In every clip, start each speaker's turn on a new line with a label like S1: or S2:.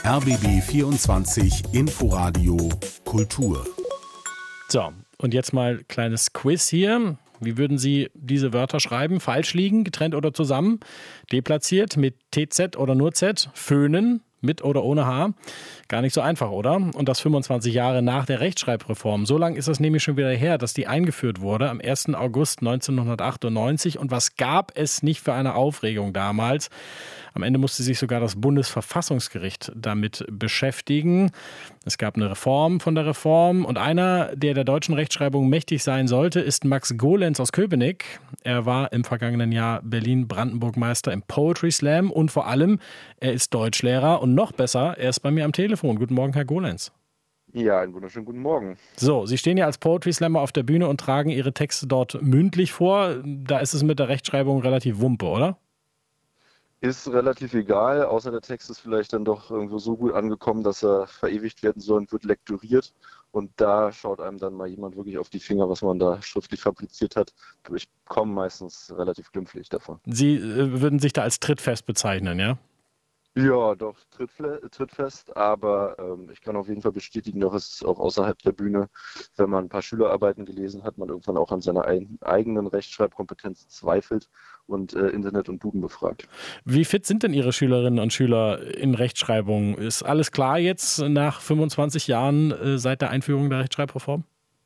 S1: RBB 24 Inforadio Kultur.
S2: So, und jetzt mal kleines Quiz hier. Wie würden Sie diese Wörter schreiben? Falsch liegen, getrennt oder zusammen? Deplatziert, mit TZ oder nur Z? Föhnen, mit oder ohne H? Gar nicht so einfach, oder? Und das 25 Jahre nach der Rechtschreibreform. So lang ist es nämlich schon wieder her, dass die eingeführt wurde, am 1. August 1998. Und was gab es nicht für eine Aufregung damals? Am Ende musste sich sogar das Bundesverfassungsgericht damit beschäftigen. Es gab eine Reform von der Reform. Und einer, der deutschen Rechtschreibung mächtig sein sollte, ist Max Golenz aus Köpenick. Er war im vergangenen Jahr Berlin-Brandenburg-Meister im Poetry Slam. Und vor allem, er ist Deutschlehrer. Und noch besser, er ist bei mir am Telefon. Guten Morgen, Herr Golenz.
S3: Ja, einen wunderschönen guten Morgen.
S2: So, Sie stehen ja als Poetry Slammer auf der Bühne und tragen Ihre Texte dort mündlich vor. Da ist es mit der Rechtschreibung relativ Wumpe, oder?
S3: Ist relativ egal, außer der Text ist vielleicht dann doch irgendwo so gut angekommen, dass er verewigt werden soll und wird lektoriert. Und da schaut einem dann mal jemand wirklich auf die Finger, was man da schriftlich fabriziert hat. Ich komme meistens relativ glimpflich davon.
S2: Sie würden sich da als trittfest bezeichnen, ja?
S3: Ja, doch, trittfest, aber ich kann auf jeden Fall bestätigen, dass es auch außerhalb der Bühne, wenn man ein paar Schülerarbeiten gelesen hat, man irgendwann auch an seiner eigenen Rechtschreibkompetenz zweifelt und Internet und Duden befragt.
S2: Wie fit sind denn Ihre Schülerinnen und Schüler in Rechtschreibung? Ist alles klar jetzt nach 25 Jahren seit der Einführung der Rechtschreibreform?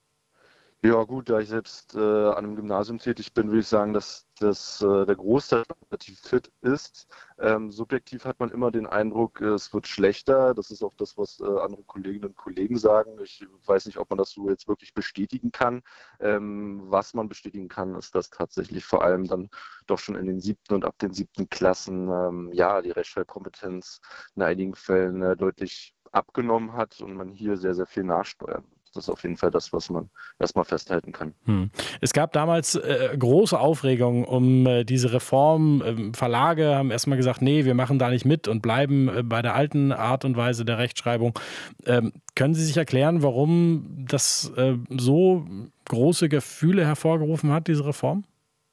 S3: Ja gut, da ich selbst an einem Gymnasium tätig bin, würde ich sagen, dass der Großteil relativ fit ist. Subjektiv hat man immer den Eindruck, es wird schlechter. Das ist auch das, was andere Kolleginnen und Kollegen sagen. Ich weiß nicht, ob man das so jetzt wirklich bestätigen kann. Was man bestätigen kann, ist, dass tatsächlich vor allem dann doch schon in den 7. und ab den 7. Klassen die Rechtschreibkompetenz in einigen Fällen deutlich abgenommen hat und man hier sehr, sehr viel nachsteuern muss. Das ist auf jeden Fall das, was man erstmal festhalten kann.
S2: Es gab damals große Aufregung um diese Reform. Verlage haben erstmal gesagt, nee, wir machen da nicht mit und bleiben bei der alten Art und Weise der Rechtschreibung. Können Sie sich erklären, warum das so große Gefühle hervorgerufen hat, diese Reform?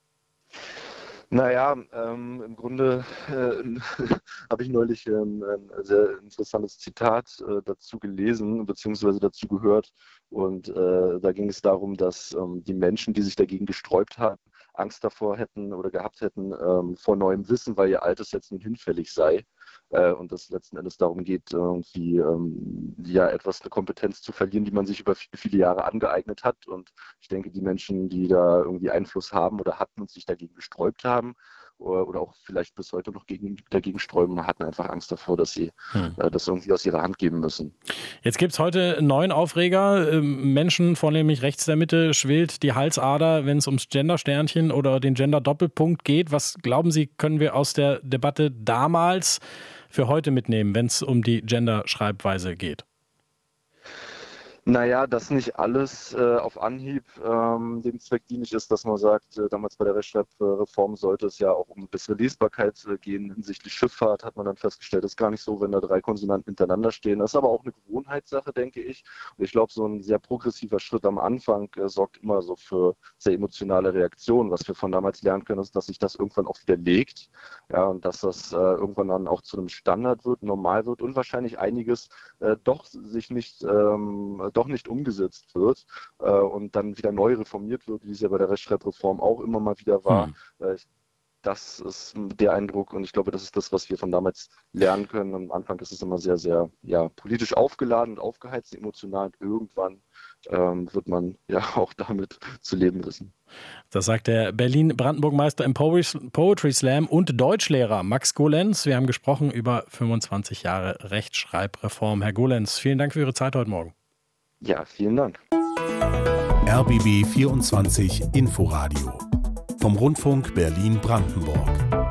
S3: Naja, im Grunde habe ich neulich ein sehr interessantes Zitat dazu gelesen bzw. dazu gehört. Und da ging es darum, dass die Menschen, die sich dagegen gesträubt haben, Angst davor hätten oder gehabt hätten vor neuem Wissen, weil ihr Altes jetzt nun hinfällig sei. Und dass es letzten Endes darum geht, irgendwie etwas eine Kompetenz zu verlieren, die man sich über viele, viele Jahre angeeignet hat. Und ich denke, die Menschen, die da irgendwie Einfluss haben oder hatten und sich dagegen gesträubt haben oder auch vielleicht bis heute noch dagegen sträuben, hatten einfach Angst davor, dass sie das irgendwie aus ihrer Hand geben müssen.
S2: Jetzt gibt es heute einen neuen Aufreger. Menschen, vornehmlich rechts der Mitte, schwillt die Halsader, wenn es ums Gender-Sternchen oder den Gender-Doppelpunkt geht. Was glauben Sie, können wir aus der Debatte damals für heute mitnehmen, wenn es um die Gender-Schreibweise geht?
S3: Naja, dass nicht alles auf Anhieb dem Zweck dienlich ist, dass man sagt, damals bei der Rechtschreibreform sollte es ja auch um eine bessere Lesbarkeit gehen. Hinsichtlich Schifffahrt hat man dann festgestellt, das ist gar nicht so, wenn da 3 Konsonanten hintereinander stehen. Das ist aber auch eine Gewohnheitssache, denke ich. Und ich glaube, so ein sehr progressiver Schritt am Anfang sorgt immer so für sehr emotionale Reaktionen. Was wir von damals lernen können, ist, dass sich das irgendwann auch wieder legt. Ja, und dass das irgendwann dann auch zu einem Standard wird, normal wird und wahrscheinlich einiges doch nicht umgesetzt wird und dann wieder neu reformiert wird, wie es ja bei der Rechtschreibreform auch immer mal wieder war. Das ist der Eindruck und ich glaube, das ist das, was wir von damals lernen können. Am Anfang ist es immer sehr, sehr politisch aufgeladen und aufgeheizt, emotional und irgendwann wird man ja auch damit zu leben wissen.
S2: Das sagt der Berlin-Brandenburg-Meister im Poetry Slam und Deutschlehrer Max Golenz. Wir haben gesprochen über 25 Jahre Rechtschreibreform. Herr Golenz, vielen Dank für Ihre Zeit heute Morgen.
S3: Ja, vielen Dank.
S1: RBB 24 Inforadio vom Rundfunk Berlin-Brandenburg.